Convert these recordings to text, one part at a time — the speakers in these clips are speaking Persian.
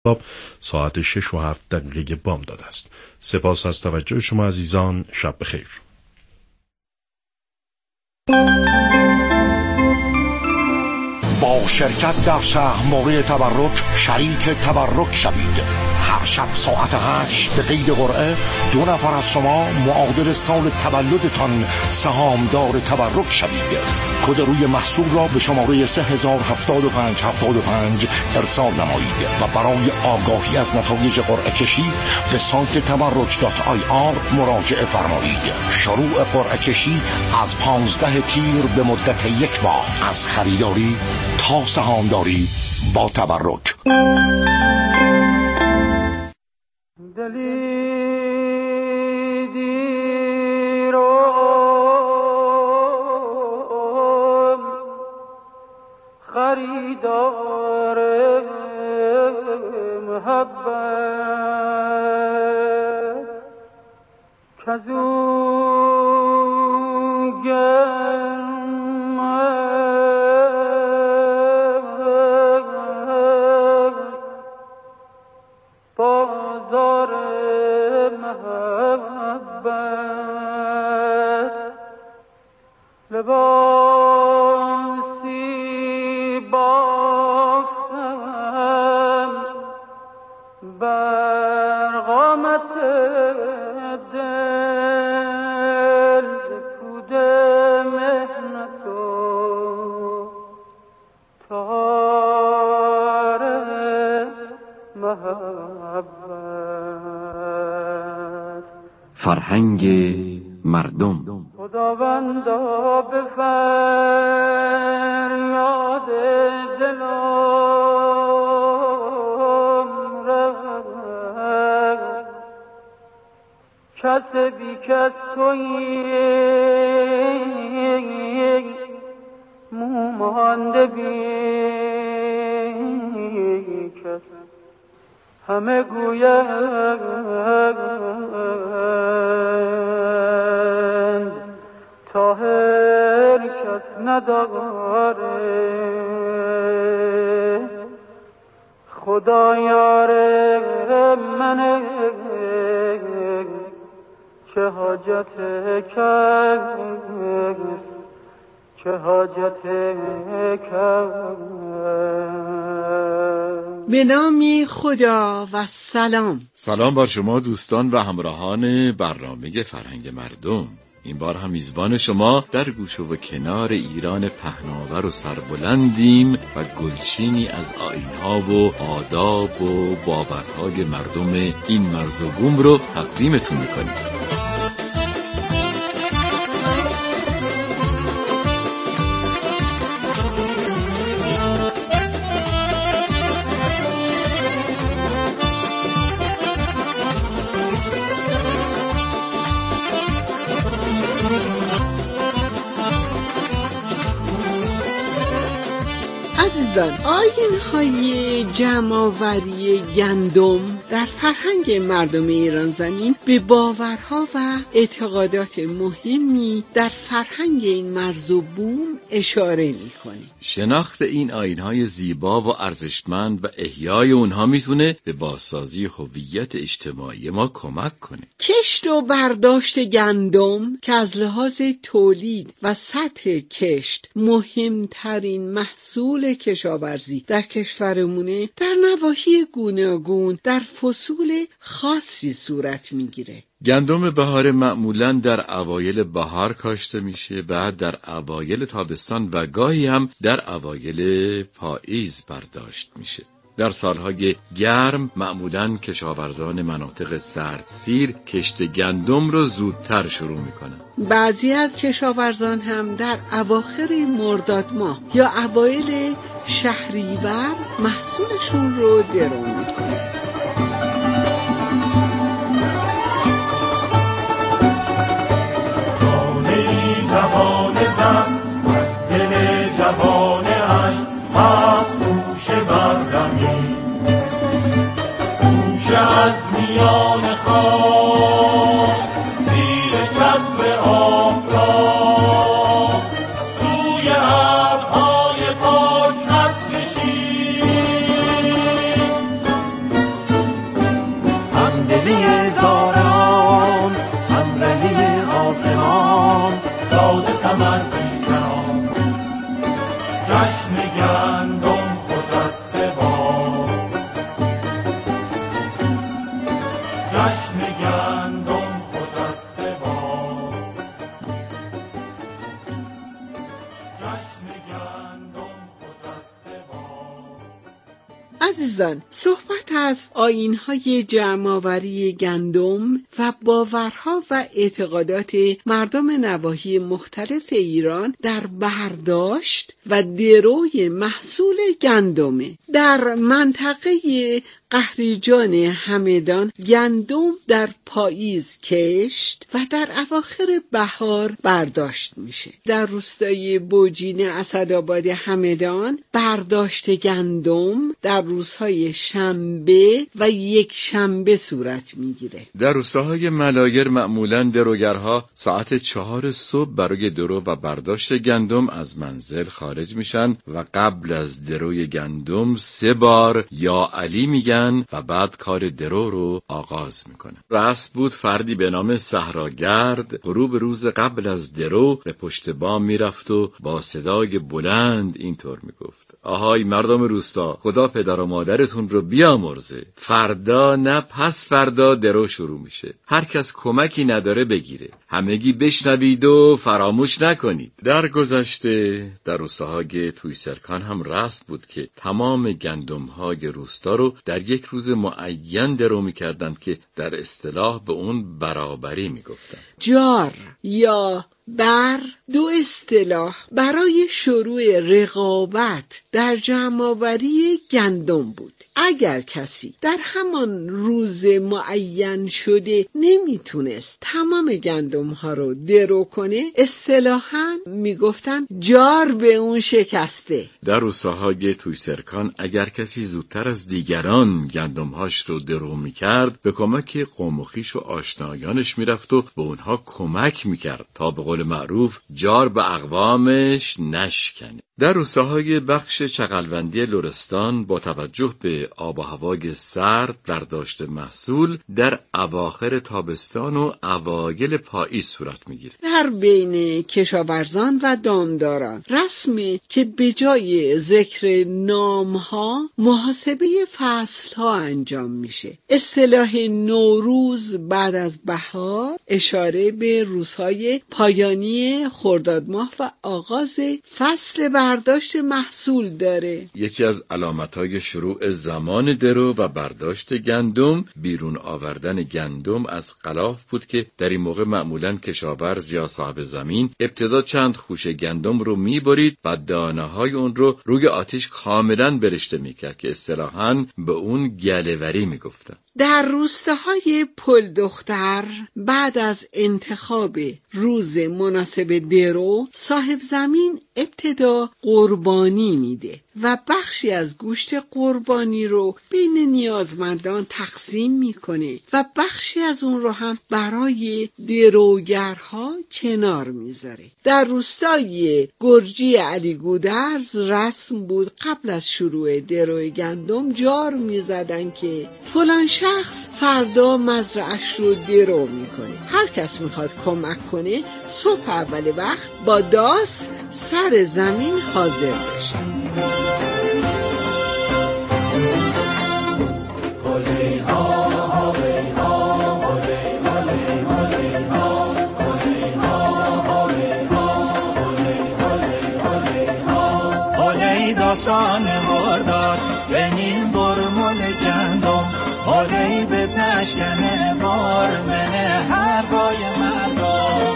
ساعت 6:07 بامداد است. سپاس از توجه شما عزیزان. شب بخیر. با شرکت در سهم‌واره تبرک شریک تبرک شوید. هر شب ساعت 8 به قید قرعه 2 نفر از شما معادل سال تولدتان سهامدار تبرک شوید. کد روی محصول را به شماره 307575 ارسال نمایید و برای آگاهی از نتایج قرعه کشی به سایت tabarruk.ir مراجعه فرمایید. شروع قرعه کشی از 15 تیر به مدت 1 ماه، از خریداری تا سهامداری با تبرک. خریدار محبت کزو بازار محبت لباسی بافتم بر قامت دل پود مهنت و تار محبت. فرهنگ مردم. خداوندا به فریاد دلم رفت، کس بی کس تویی، مومانده بی کس، همه گویند طاهر کس نداره، خدا یار منه، چه حاجت کس، چه حاجت کس. به نام خدا و سلام. سلام بر شما دوستان و همراهان برنامه فرهنگ مردم. این بار هم میزبان شما در گوشه و کنار ایران پهناور و سربلندیم و گلچینی از آیین‌ها و آداب و باورهای مردم این مرز و بوم رو تقدیمتون میکنیم. عزیزان، آیین‌های جمع‌آوری گندم در فرهنگ مردم ایران زمین به باورها و اعتقادات مهمی در فرهنگ این مرز و بوم اشاره می‌کنه. شناخت این آیین‌های زیبا و ارزشمند و احیای اونها میتونه به بازسازی هویت اجتماعی ما کمک کنه. کشت و برداشت گندم که از لحاظ تولید و سطح کشت مهمترین محصول کشاورزی در کشورمونه، در نواحی گوناگون در فصول خاصی صورت میگیره. گندم بهار معمولاً در اوایل بهار کاشته میشه، بعد در اوایل تابستان و گاهی هم در اوایل پاییز برداشت میشه. در سالهای گرم معمولاً کشاورزان مناطق سردسیر کشت گندم رو زودتر شروع میکنن. بعضی از کشاورزان هم در اواخر مرداد ماه یا اوایل شهریور محصولشون رو درو میکنن. جوان زن از دل جوانش خوشه بردمی، خوشه از میان خاک زیر چتر آفتاب سوی ابرهای پاک خط کشید. عزیزان، صحبت از آیین‌های جمع‌آوری گندم و باورها و اعتقادات مردم نواحی مختلف ایران در برداشت و دروی محصول گندمه. در منطقه قهریجان همدان گندم در پاییز کشت و در اواخر بهار برداشت میشه. در روستای بوجین اسدآباد همدان برداشت گندم در روزهای شنبه و یک شنبه صورت میگیره. در روستاهای ملایر معمولاً دروگرها ساعت 4 صبح برای درو و برداشت گندم از منزل خارج میشن و قبل از دروی گندم 3 بار یا علی میگن و بعد کار درو رو آغاز میکنن. رسم بود فردی به نام صحراگرد غروب روز قبل از درو به پشت بام میرفت و با صدای بلند اینطور میگفت: آهای مردم روستا، خدا پدر و مادرتون رو بیامرزه، فردا نه پس فردا درو شروع میشه، هر کس کمکی نداره بگیره، همگی بشنوید و فراموش نکنید. در گذشته در روستاهای تویسرکان هم رسم بود که تمام گندم‌های روستا رو در یک روز معین درو می‌کردند که در اصطلاح به اون برابری می‌گفتن. جار یا بر دو اصطلاح برای شروع رقابت در جمع‌آوری گندم بود. اگر کسی در همان روز معین شده نمیتونست تمام گندم ها رو درو کنه، اصطلاحاً میگفتن جار به اون شکسته. در روستاهای تویسرکان اگر کسی زودتر از دیگران گندم‌هاش رو درو میکرد، به کمک قوم و خویش و آشنایانش میرفت و به اونها کمک میکرد تا به قول معروف جار به اقوامش نشکنه. در روستاهای بخش چغلوندی لرستان با توجه به آب و هوای سرد برداشت محصول در اواخر تابستان و اوایل پاییز صورت میگیره. در بین کشاورزان و دامداران رسمی که به جای ذکر نامها محاسبه فصلها انجام میشه. اصطلاح نوروز بعد از بهار اشاره به روزهای پایانی خرداد ماه و آغاز فصل برداشت محصول داره. یکی از علامت‌های شروع زمان درو و برداشت گندم بیرون آوردن گندم از غلاف بود که در این موقع معمولاً کشاورز یا صاحب زمین ابتدا چند خوشه گندم رو می‌برید و دانه‌های اون رو روی آتش کاملاً برشته می‌کرد که اصطلاحاً به اون گله‌وری می‌گفتن. در روستاهای پلدختر بعد از انتخاب روز مناسب درو صاحب زمین ابتدا قربانی میده و بخشی از گوشت قربانی رو بین نیازمندان تقسیم میکنه و بخشی از اون رو هم برای دروگرها کنار میذاره. در روستای گرجی علی گودرز رسم بود قبل از شروع دروی گندم جار میزدن که فلان شخص فردا مزرعش رو درو میکنه، هر کس میخواد کمک کنه صبح اول وقت با داس سر زمین حاضر بشه. داستان مرداد بنیم برمول گندم، حالی به تشکنه بار منه حرفای مردم.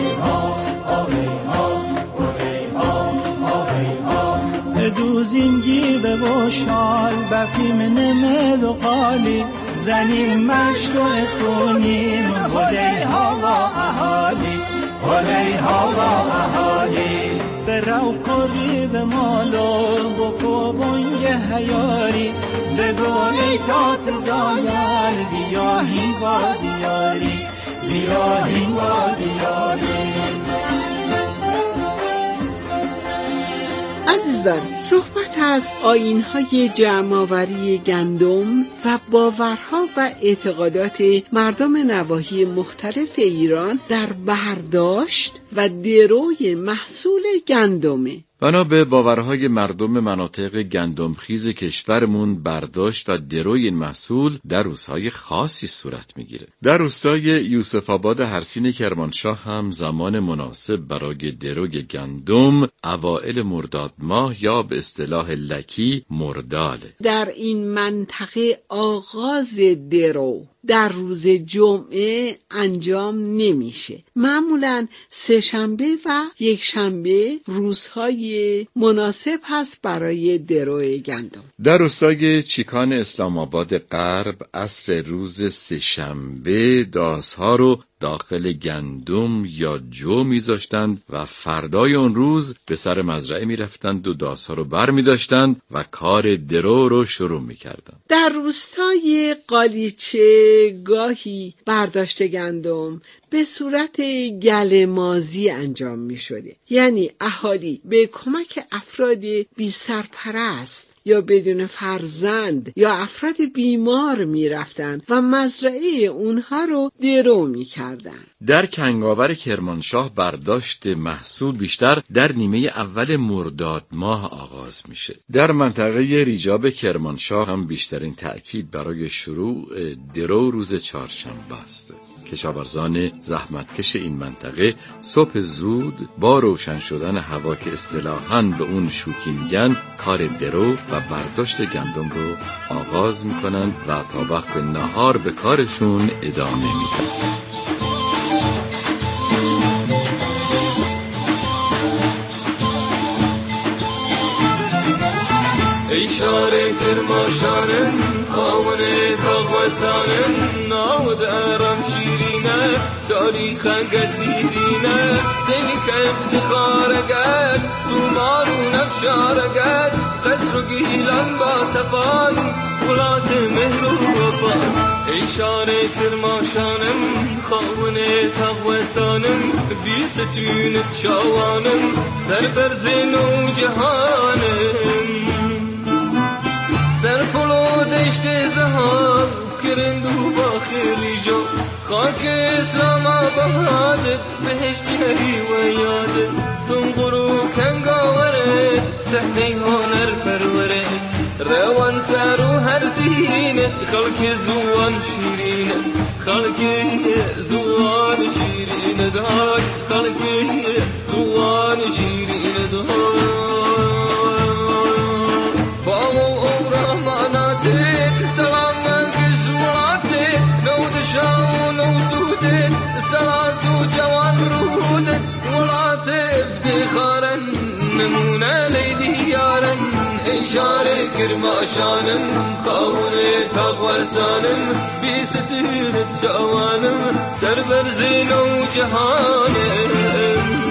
دوزیم گیبه و شال بفیم نمد و قالی، زنیم مشت و خونیم حالی ها و احالی، حالی ها و احالی. به رو کری به مالو بکو بنگ هیاری، به گولی تات زایل بیاهیم با دیاری، بیاهیم با دیاری. عزیزان، صحبت از آیین‌های جمع‌آوری گندم و باورها و اعتقادات مردم نواحی مختلف ایران در برداشت و دروی محصول گندمه. بنا به باورهای مردم مناطق گندمخیز کشورمون برداشت و دروی این محصول در روزهای خاصی صورت میگیره. در روستای یوسف آباد هرسین کرمانشاه هم زمان مناسب برای دروی گندم اوائل مرداد ماه یا به اصطلاح لکی مرداله. در این منطقه آغاز درو در روز جمعه انجام نمیشه. معمولاً سه شنبه و یک شنبه روزهای مناسب هست برای درو گندم. در روستای چیکان اسلام آباد غرب عصر روز سه شنبه داسها رو داخل گندم یا جو میذاشتند و فردای اون روز به سر مزرعه میرفتند و داسها رو بر میداشتند و کار درو رو شروع میکردند. در روستای قالیچه گاهی برداشت گندم به صورت گله‌مازی انجام می شده. یعنی اهالی به کمک افراد بی سرپرست یا بدون فرزند یا افراد بیمار می رفتن و مزرعه اونها رو درو می کردن. در کنگاور کرمانشاه برداشت محصول بیشتر در نیمه اول مرداد ماه آغاز میشه. در منطقه ریجاب کرمانشاه هم بیشترین تأکید برای شروع درو روز چهارشنبه است. کشاورزان زحمتکش این منطقه صبح زود با روشن شدن هوا که اصطلاحاً به اون شوکی میگن کار درو و برداشت گندم رو آغاز میکنن و تا وقت نهار به کارشون ادامه میدن. ای شار کرمانشاهن خاون تاقوسانن ناود ارم شیرینه تاریخ قدیرینه سینک افتخارگد سومارو نفشارگد قصر گیلان با سفان ولات مهر و وفان ای شار کرمانشاهن خاون تاقوسانن بی ستون چاوانن سربرزن و جهانن سرپلو دشت زهار کرندو با خیلی جو خاک اسلام آباد بهشتی و یاد سنگرو کنگاوره صحنه هنر پروره روان سر و هر زینه خلق زوان شیرینه خلق زوان شیرینه داد خلق زوان شیرینه داد نمونه لیدی یارن اشاره کرماشانم خاونه تاقوسانم بی ستیرت شوانم سربرزین و جهانم.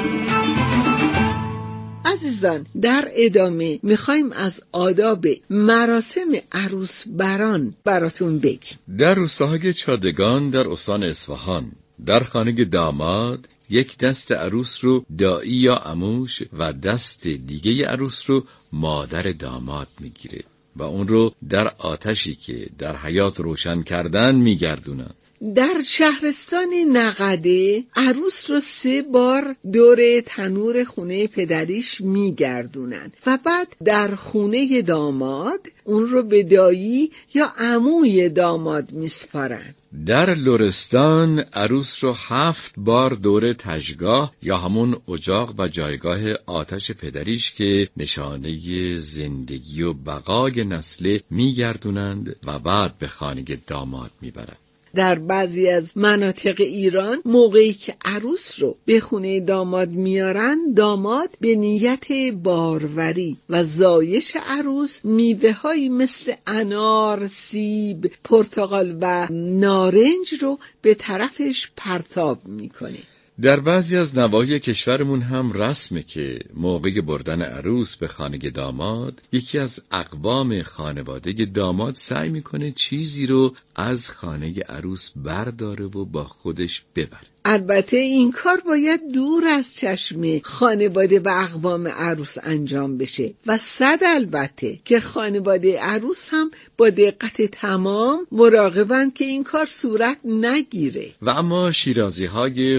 عزیزان در ادامه میخوایم از آداب مراسم عروس بران براتون بگیم. در روستاهای چادگان در استان اصفهان در خانه داماد یک دست عروس رو دایی یا عموش و دست دیگه عروس رو مادر داماد میگیره و اون رو در آتشی که در حیاط روشن کردن میگردونن. در شهرستان نقده عروس رو 3 بار دور تنور خونه پدریش میگردونن و بعد در خونه داماد اون رو به دایی یا عموی داماد میسپارن. در لرستان عروس رو 7 بار دور تژگاه یا همون اجاق و جایگاه آتش پدریش که نشانه زندگی و بقای نسل میگردونند و بعد به خانه داماد میبرند. در بعضی از مناطق ایران موقعی که عروس رو به خونه داماد میارن، داماد به نیت باروری و زایش عروس میوه‌هایی مثل انار، سیب، پرتقال و نارنج رو به طرفش پرتاب میکنه. در بعضی از نواحی کشورمون هم رسمه که موقع بردن عروس به خانه داماد یکی از اقوام خانواده داماد سعی میکنه چیزی رو از خانه عروس برداره و با خودش ببره. البته این کار باید دور از چشم خانواده و اقوام عروس انجام بشه و صد البته که خانواده عروس هم با دقت تمام مراقبند که این کار صورت نگیره. و اما شیرازی های خونگر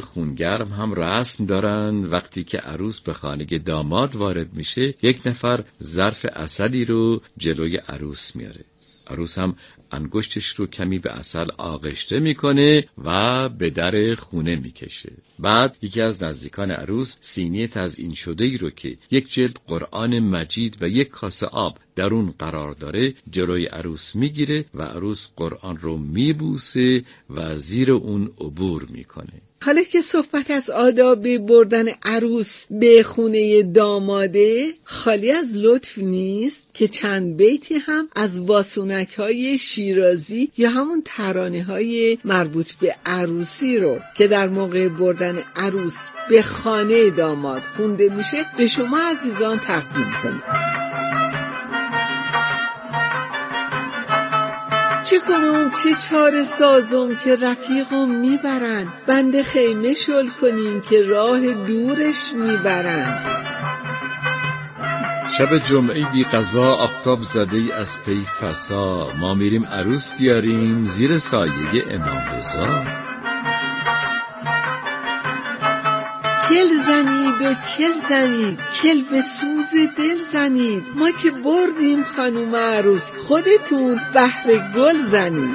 دیگر هم رسم دارن وقتی که عروس به خانه داماد وارد میشه، یک نفر ظرف عسلی رو جلوی عروس میاره. عروس هم انگشتش رو کمی به عسل آغشته میکنه و به در خونه میکشه. بعد یکی از نزدیکان عروس سینی تزیین شده ای رو که یک جلد قرآن مجید و یک کاسه آب در اون قرار داره جلوی عروس میگیره و عروس قرآن رو میبوسه و زیر اون عبور میکنه. حالا که صحبت از آداب بردن عروس به خونه داماده، خالی از لطف نیست که چند بیتی هم از واسونک‌های شیرازی یا همون ترانه‌های مربوط به عروسی رو که در موقع بردن عروس به خانه داماد خونده میشه به شما عزیزان تقدیم کنیم. چه کنم چه چاره سازم که رفیقم میبرن، بند خیمه شل کنین که راه دورش میبرن. شب جمعه بی قضا آفتاب زده از پی فسا، ما میریم عروس بیاریم زیر سایه امام رضا. کل زنید و کل زنید، کل به سوز دل زنید، ما که بردیم خانوم عروس خودتون بهر گل زنید.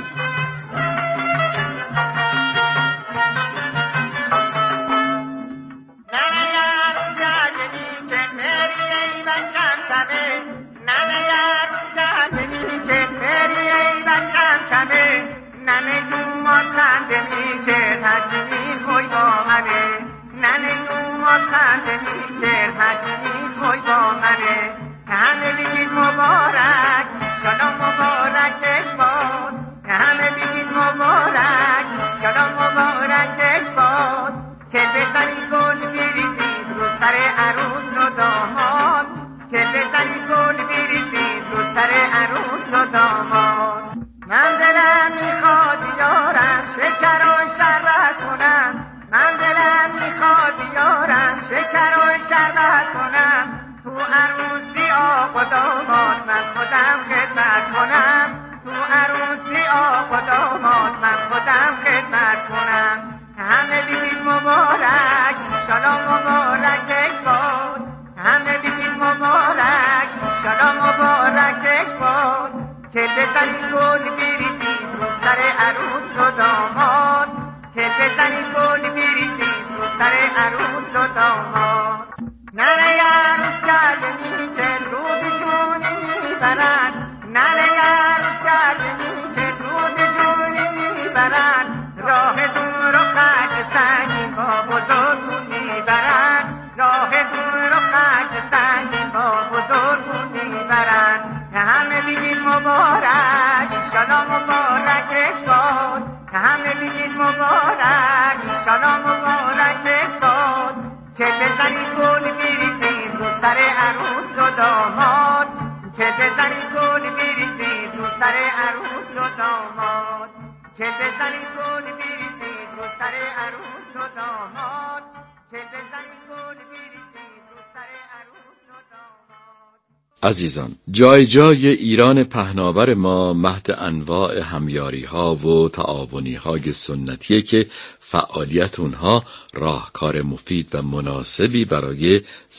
عزیزان، جای جای ایران پهناور ما مهد انواع همیاری ها و تعاونی های سنتیه که فعالیت اونها راهکار مفید و مناسبی برای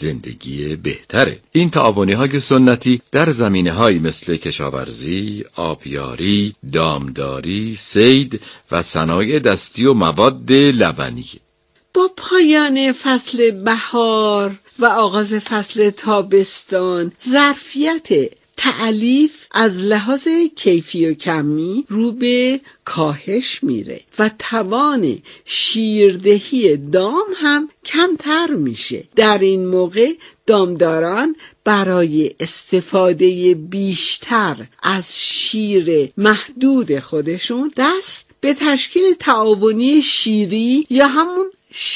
زندگی بهتره. این تعاونی های سنتی در زمینه های مثل کشاورزی، آبیاری، دامداری، صید و صنایع دستی و مواد لبنی. با پایان فصل بهار و آغاز فصل تابستان، ظرفیت تألیف از لحاظ کیفی و کمی رو به کاهش میره و توان شیردهی دام هم کمتر میشه. در این موقع دامداران برای استفاده بیشتر از شیر محدود خودشون دست به تشکیل تعاونی شیری یا همون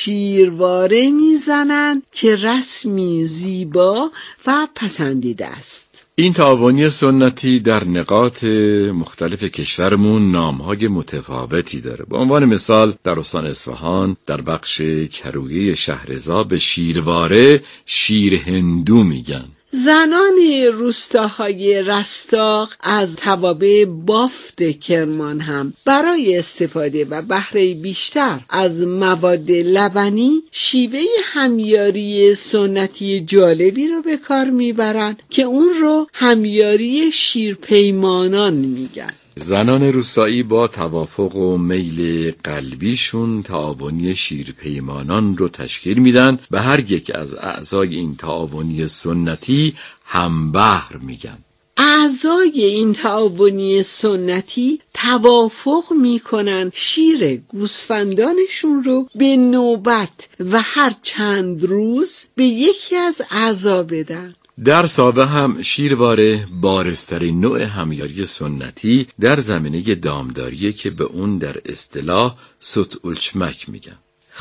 شیرواره میزنن که رسمی زیبا و پسندیده است. این تعاونی سنتی در نقاط مختلف کشورمون نامهای متفاوتی داره. به عنوان مثال در استان اصفهان در بخش کرویه شهرضا به شیرواره شیر هندو میگن. زنان روستاهای رستاق از توابع بافت کرمان هم برای استفاده و بهره بیشتر از مواد لبنی شیوه همیاری سنتی جالبی رو به کار میبرن که اون رو همیاری شیرپیمانان میگن. زنان روستایی با توافق و میل قلبیشون تعاونی شیرپیمانان رو تشکیل میدن و هر یک از اعضای این تعاونی سنتی همبهر میگن. اعضای این تعاونی سنتی توافق میکنن شیر گوسفندانشون رو به نوبت و هر چند روز به یکی از اعضا بدن. در ساوه هم شیرواره بارزترین نوع همیاری سنتی در زمینه دامداریه که به اون در اصطلاح سوت‌اولچمک میگن.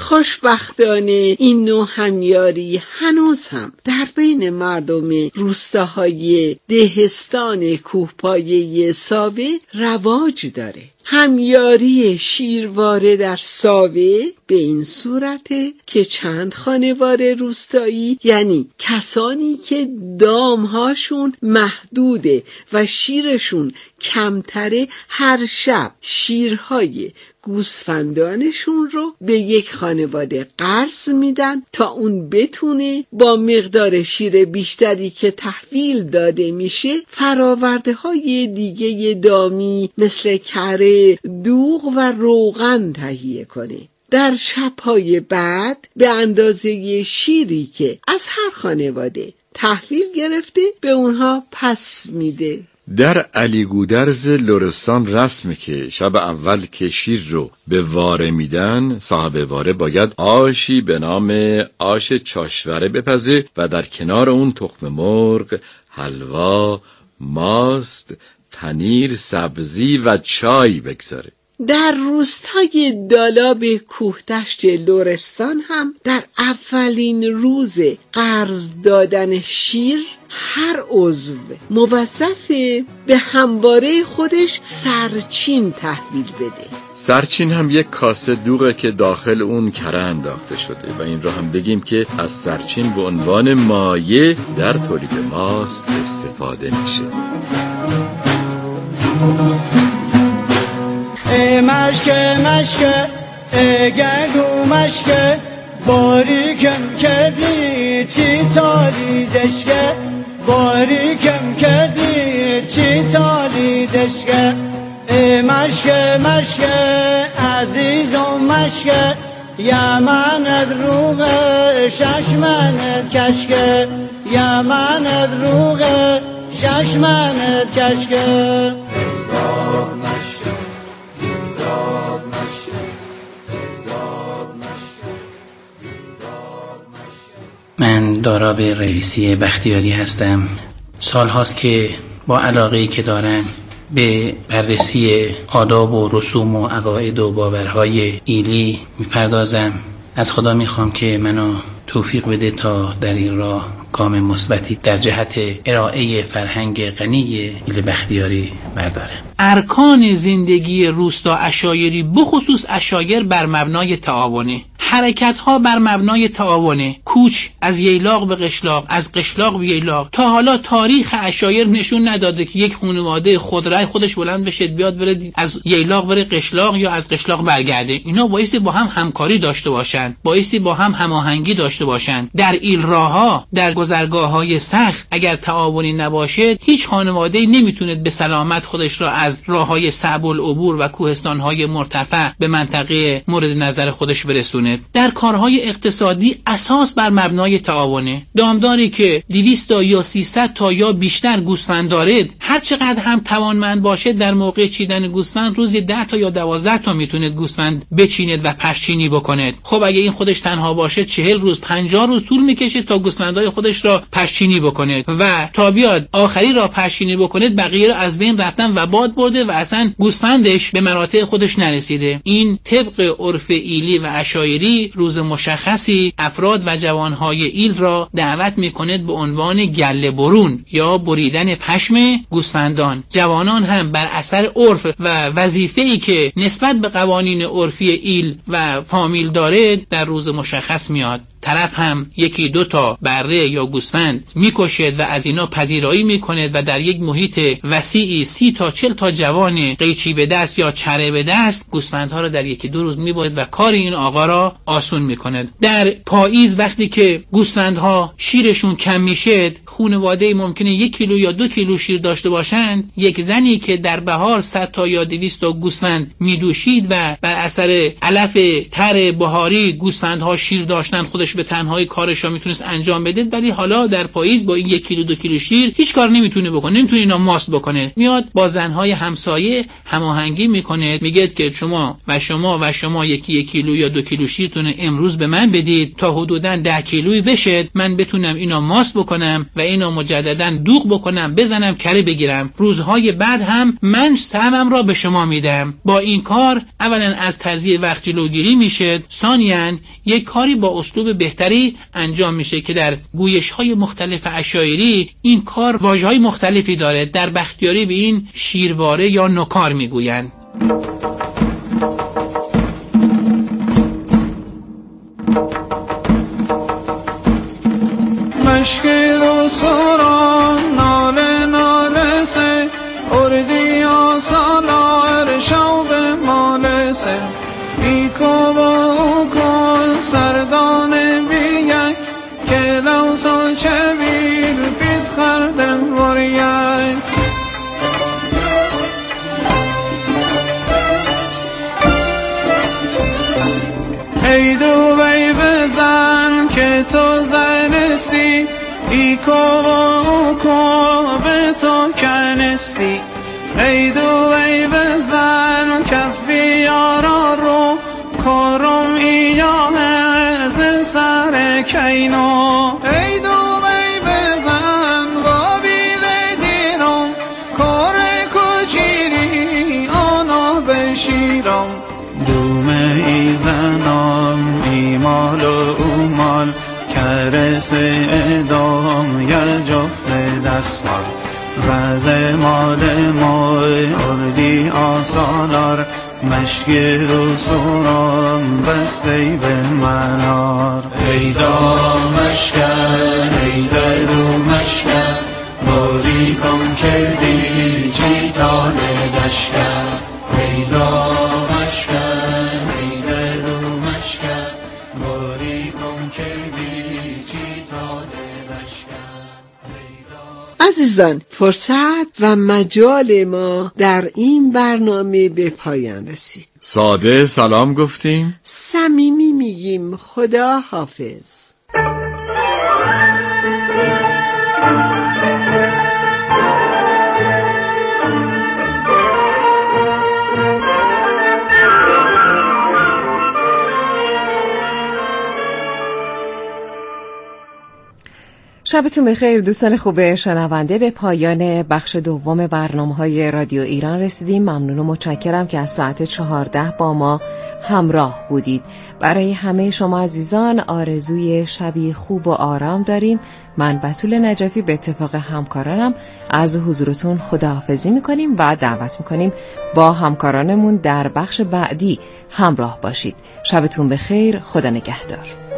خوشبختانه این نوع همیاری هنوز هم در بین مردم روستاهای دهستان کوهپایه ساوه رواج داره. همیاری شیرواره در ساوه به این صورته که چند خانوار روستایی، یعنی کسانی که دامهاشون محدوده و شیرشون کمتره، هر شب شیرهای گوسفندانشون رو به یک خانواده قرض میدن تا اون بتونه با مقدار شیر بیشتری که تحویل داده میشه فراورده های دیگه دامی مثل کره، دوغ و روغن تهیه کنه. در شبهای بعد به اندازه شیری که از هر خانواده تحویل گرفته به اونها پس میده. در علیگودرز لرستان رسمه که شب اول که شیر رو به واره میدن، صاحب واره باید آشی به نام آش چاشوره بپزه و در کنار اون تخم مرغ، حلوا، ماست، پنیر، سبزی و چای بگذاره. در روستای دالاب کوهدشت لرستان هم در اولین روز قرض دادن شیر هر عضو موظفه به همواره خودش سرچین تحویل بده. سرچین هم یک کاسه دوغه که داخل اون کره انداخته شده و این رو هم بگیم که از سرچین به عنوان مایع در تولید ماست استفاده میشه. مشک گگو مشک باریکم کردی چی تالی دشکه باریکم کردی چی تالی دشکه مشک عزیزم مشک یمند روغ ششمند کشکه یمند روغ ششمند کشکه. من داراب رئیسی بختیاری هستم. سال هاست که با علاقه‌ای که دارم به بررسی آداب و رسوم و عقاید و باورهای ایلی میپردازم. از خدا میخوام که منو توفیق بده تا در این راه گام مثبتی در جهت ارائه فرهنگ غنی ایل بختیاری بردارم. ارکان زندگی روستا عشایری بخصوص عشایر بر مبنای تعاونه، حرکت‌ها بر مبنای تعاونه، کوچ از ییلاق به قشلاق، از قشلاق به ییلاق. تا حالا تاریخ عشایر نشون نداده که یک خانواده خودرای خودش بلند بشه بیاد بره از ییلاق بره قشلاق یا از قشلاق برگرده. اینا بایستی با هم همکاری داشته باشن، بایستی با هم هماهنگی داشته باشن. در ایل راه‌ها، در گذرگاه‌های سخت اگر تعاونی نباشه، هیچ خانواده‌ای نمیتونه به سلامت خودش را از راه‌های صعب العبور و کوهستان‌های مرتفع به منطقه مورد نظر خودش برسونه. در کارهای اقتصادی اساس بر مبنای تعاونه. دامداری که 200 تا یا 300 تا یا بیشتر گوسفند دارد، هر چقدر هم توانمند باشه در موقع چیدن گوسفند روزی 10 تا یا 12 تا میتونه گوسفند بچیند و پشچینی بکنه. خب اگه این خودش تنها باشه 40 روز 50 روز طول میکشه تا گوسفندای خودش را پشچینی بکنه و تا بیاد آخری را پشچینی بکنه بقیه را از بین رفتن و باد برده و اصلا گوسفندش به مراتع خودش نرسیده. این طبق عرف ایلی و عشایری روز مشخصی افراد و جوانهای ایل را دعوت میکنه به عنوان گله برون یا بریدن پشم گوسفندان. جوانان هم بر اثر عرف و وظیفه‌ای که نسبت به قوانین عرفی ایل و فامیل داره در روز مشخص میاد. طرف هم یکی دو تا بره یا گوسفند میکشد و از اینا پذیرایی میکند و در یک محیط وسیعی 30 تا 40 تا جوان قیچی به دست یا چره به دست گوسفندها رو در یکی دو روز میبرد و کار این آقا را آسون میکند. در پاییز وقتی که گوسفندها شیرشون کم میشه، خانواده ممکنه 1 کیلو یا 2 کیلو شیر داشته باشند. یک زنی که در بهار 100 تا یا 200 تا گوسفند میدوشید و بر اثر علف تر بهاری گوسفندها شیر داشتن، خودش به تنهایی کارش را میتونست انجام بده، ولی حالا در پاییز با این 1 کیلو 2 کیلو شیر هیچ کار نمیتونه بکنه، نمیتونه اینا ماست بکنه. میاد با زنهای همسایه هماهنگی میکنه، میگه که شما و شما و شما 1 کیلو یا 2 کیلو شیرتون امروز به من بدید تا حدوداً 10 کیلویی بشه، من بتونم اینا ماست بکنم و اینا مجددا دوغ بکنم، بزنم کره بگیرم، روزهای بعد هم من سهمم را به شما میدم. با این کار اولا از تضییع وقت جلوگیری میشه، ثانیاً یک کاری با اسلوب بهتری انجام میشه که در گویش‌های مختلف اشاعری این کار واژه‌های مختلفی داره. در بختیاری به این شیرواره یا نکار میگویند. مشکی دو سران ناله ناله سه اردی آسالا ارشاو ماله سه ایکو با اوکو سردان بیک که لوسان چویر بید خردن وریک ای دو بی بزن که تو زنستی ایکو و اوکو به تو کنستی ای دو بی بزن کف بیارا رو کرم ایا هزل سر کینو ای دو بی بزن و بیده دیرم کار کچیری آنا بشیرم دومه ای زنم ایمال و اومال کرس ادام یا جفت دستمال رز مال مای اردی آسالار مشکی رو سورام بسته به منار ایدا مشکن ایدا رو مشکن باری کن کردی چی تانه دشکن ایدا مشکن ایدا رو مشکن باری کن کردی چی تانه دشکن. عزیزان، فرصت و مجال ما در این برنامه به پایان رسید. ساده سلام گفتیم، صمیمی میگیم خدا حافظ. شبتون بخیر دوستان خوب شنونده. به پایان بخش دوم برنامه‌های رادیو ایران رسیدیم. ممنون و متشکرم که از ساعت 14 با ما همراه بودید. برای همه شما عزیزان آرزوی شبی خوب و آرام داریم. من بتول نجفی به اتفاق همکارانم از حضورتون خداحافظی میکنیم و دعوت میکنیم با همکارانمون در بخش بعدی همراه باشید. شبتون بخیر، خدا نگهدار.